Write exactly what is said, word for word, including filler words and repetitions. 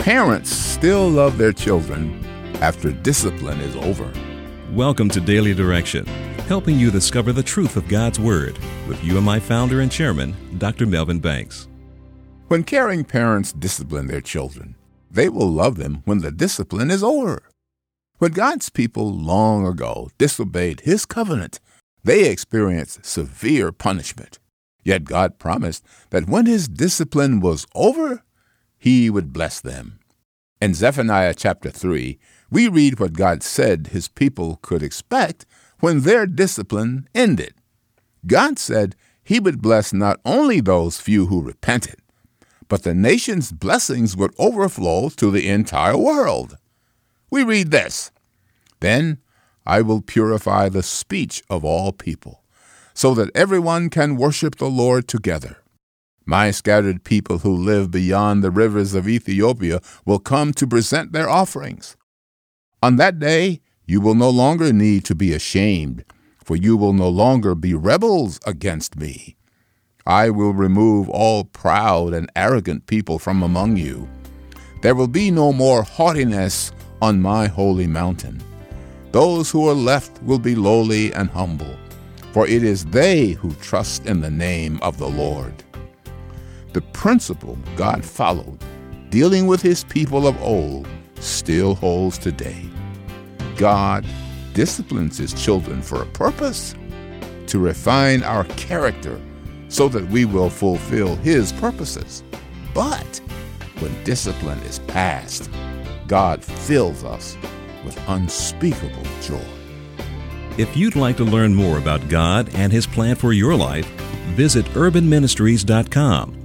parents still love their children after discipline is over? Welcome to Daily Direction, helping you discover the truth of God's Word with you and my founder and chairman, Doctor Melvin Banks. When caring parents discipline their children, they will love them when the discipline is over. When God's people long ago disobeyed His covenant, they experienced severe punishment. Yet God promised that when His discipline was over, He would bless them. In Zephaniah chapter three, we read what God said His people could expect when their discipline ended. God said He would bless not only those few who repented, but the nation's blessings would overflow to the entire world. We read this, "Then I will purify the speech of all people, so that everyone can worship the Lord together. My scattered people who live beyond the rivers of Ethiopia will come to present their offerings. On that day, you will no longer need to be ashamed, for you will no longer be rebels against me. I will remove all proud and arrogant people from among you. There will be no more haughtiness on my holy mountain. Those who are left will be lowly and humble, for it is they who trust in the name of the Lord." The principle God followed, dealing with His people of old, still holds today. God disciplines His children for a purpose, to refine our character so that we will fulfill His purposes. But when discipline is past, God fills us with unspeakable joy. If you'd like to learn more about God and His plan for your life, visit urban ministries dot com